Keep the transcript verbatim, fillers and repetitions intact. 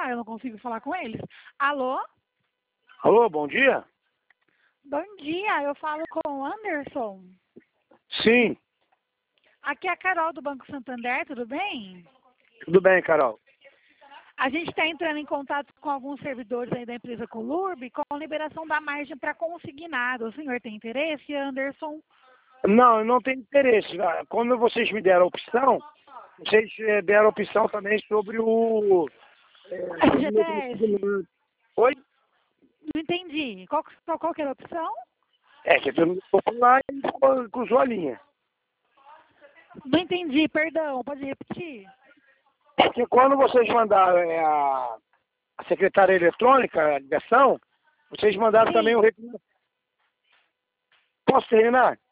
celular, eu não consigo falar com eles. Alô? Alô, bom dia? Bom dia, eu falo com o Anderson. Sim, Aqui é a Carol do Banco Santander, tudo bem? tudo bem, Carol. A gente está entrando em contato com alguns servidores aí da empresa Colurb com a liberação da margem para consignado. O senhor tem interesse, Anderson? Não, eu não tenho interesse. Quando vocês me deram a opção, vocês eh, deram a opção também sobre o... eh, F G T S. Oi? Não entendi. Qual, que- qual, qual que era a opção? É que eu não vou falar e ficou- cruzou a linha. Não entendi, perdão, pode repetir? Porque quando vocês mandaram eh, a, a secretária eletrônica, a ligação, vocês mandaram também Sim. o reclamo. Posso terminar?